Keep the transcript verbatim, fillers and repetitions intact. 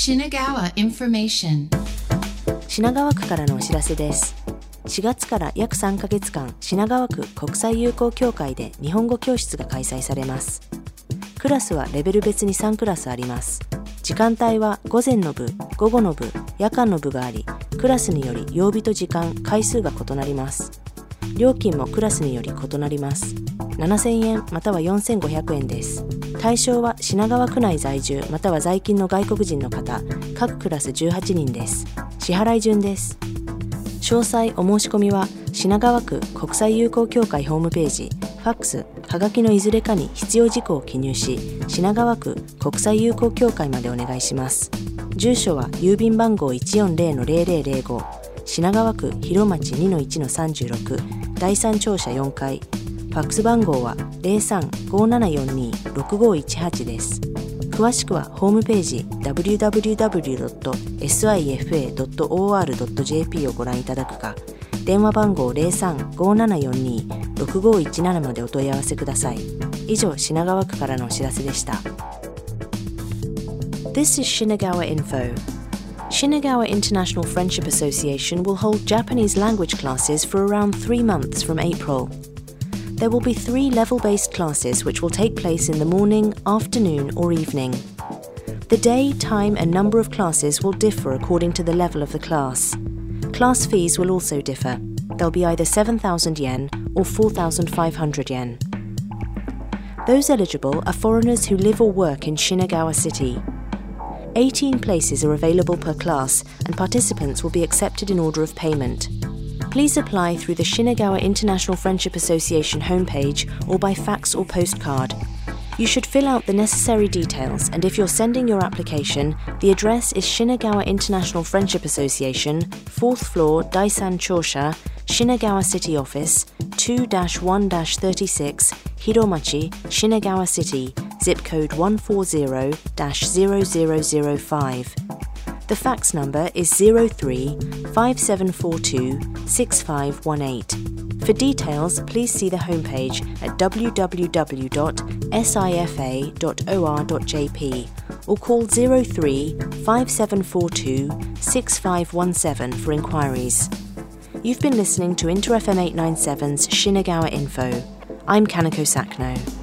Shinagawa Information 品川区からのお知らせです。しがつから約さんかげつかん、品川区国際友好協会で日本語教室が開催されます。クラスはレベル別にさんクラスあります。時間帯は午前の部、午後の部、夜間の部があり、クラスにより曜日と時間、回数が異なります。料金もクラスにより異なります。ななせんえんまたはよんせんごひゃくえんです。対象は品川区内在住または在勤の外国人の方、各クラスじゅうはちにんです。支払い順です。詳細お申し込みは品川区国際友好協会ホームページ、ファックス、はがきのいずれかに必要事項を記入し、品川区国際友好協会までお願いします。住所は郵便番号 いちよんゼロのゼロゼロゼロご、品川区広町 にのいちのさんじゅうろく、だいさん庁舎よんかい、ファックス番号は ゼロさん ごーななよんに ろくごいちはち です。詳しくはホームページ ダブリューダブリューダブリュードットシファドットオーアールドットジェーピー をご覧いただくか、電話番号 ゼロさん ごーななよんに ろくごいちなな までお問い合わせください。以上、品川区からのお知らせでした。This is Shinagawa Info. Shinagawa International Friendship Association will hold Japanese language classes for around three months from April.There will be three level-based classes which will take place in the morning, afternoon, or evening. The day, time, and number of classes will differ according to the level of the class. Class fees will also differ. They'll be either seven thousand yen or four thousand five hundred yen. Those eligible are foreigners who live or work in Shinagawa City. eighteen places are available per class, and participants will be accepted in order of payment.Please apply through the Shinagawa International Friendship Association homepage or by fax or postcard. You should fill out the necessary details, and if you're sending your application, the address is Shinagawa International Friendship Association, fourth floor, Daisan Chosha, Shinagawa City Office, two one thirty-six, Hiromachi, Shinagawa City, zip code one four zero zero zero zero five.The fax number is zero three five seven four two six five one eight. For details, please see the homepage at w w w dot s i f a dot o r dot j p or call zero three five seven four two six five one seven for inquiries. You've been listening to Inter F M eight ninety-seven's Shinagawa Info. I'm Kanako Sakno.